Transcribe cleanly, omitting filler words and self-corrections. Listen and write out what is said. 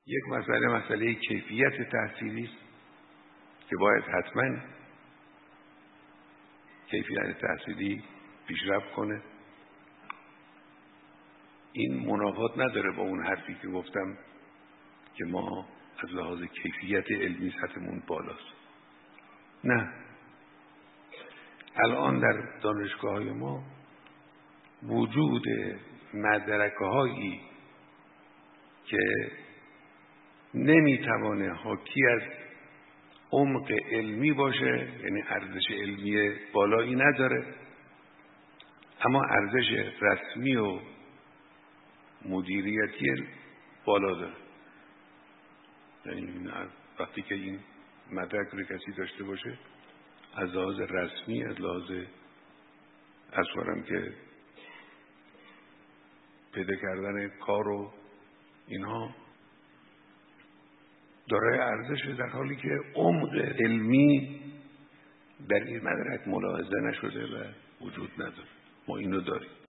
یک مسئله کیفیت تحصیلی است که باید حتما کیفیت تحصیلی پیشرفت کنه. این منافات نداره با اون حرفی که گفتم که ما از لحاظ کیفیت علمی سطحمون بالاست. نه، الان در دانشگاه‌های ما وجود مدرکه‌هایی که نمیتوانه حاکی از عمق علمی باشه، یعنی ارزش علمی بالایی نداره، اما ارزش رسمی و مدیریتی بالا داره. یعنی وقتی که این مدرک رو کسی داشته باشه، از لحاظ رسمی، از لحاظ اصورم که پیدا کردن کار و اینها دارای ارزش، در حالی که عمق علمی در این مدرک ملاحظه نشده و وجود نداره. ما اینو داریم.